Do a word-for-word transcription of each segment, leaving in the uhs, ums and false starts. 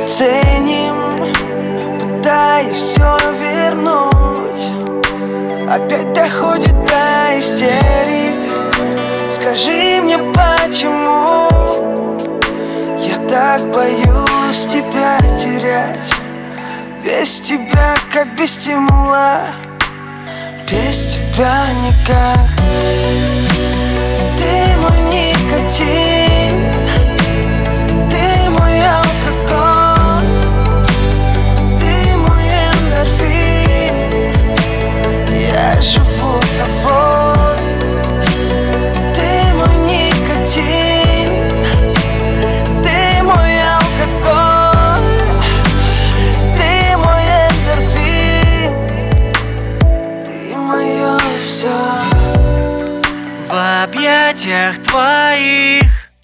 ценим, пытаясь все вернуть. Опять доходит до истерик. Скажи мне, почему я так боюсь тебя терять? Без тебя, как без стимула, без тебя никак. Ты мой никотин, ты мой алкоголь, ты мой эндорфин. Я живу тобой. Ты мой никотин, ты мой алкоголь, ты мой эндорфин. Ты мое все. В объятиях твоих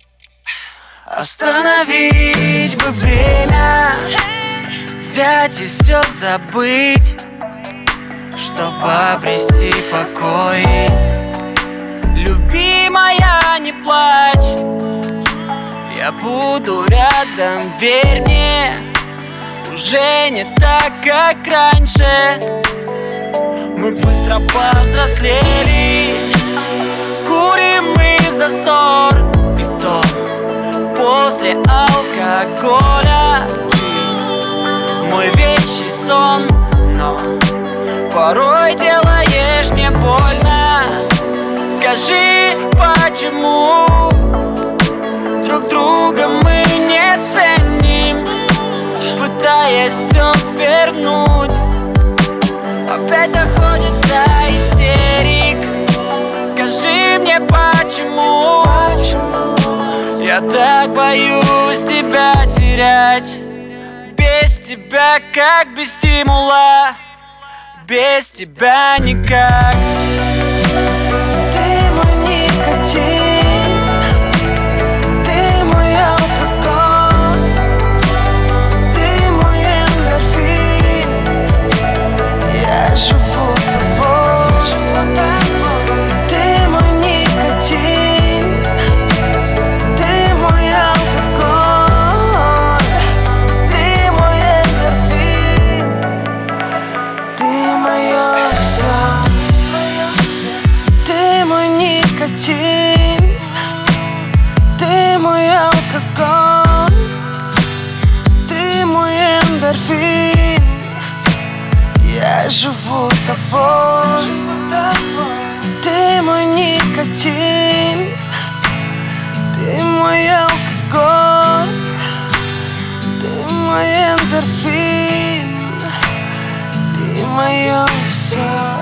остановить бы время, взять и все забыть, чтобы обрести покой. Любимая, не плачь, я буду рядом, верь мне. Уже не так, как раньше. Мы быстро повзрослели, курим мы за ссор, и то после алкоголя. Ты мой вещий сон, но порой делаешь мне больно. Скажи, почему друг друга мы не ценим, пытаясь все вернуть. Опять доходит до истерик. Скажи мне, почему, почему я так боюсь тебя терять? Без тебя, как без стимула, без тебя никак. Ты мой никотин, ты мой алкоголь, ты мой эндорфин. Я живу тобой, живу тобой. Ты мой никотин, ты мой алкоголь, ты мой эндорфин. Ты мое все. Ты мой никотин, ты мой алкоголь, ты мой эндорфин. Я живу тобой. Ты мой никотин, ты мой алкоголь, ты мой эндорфин. Ты мое все.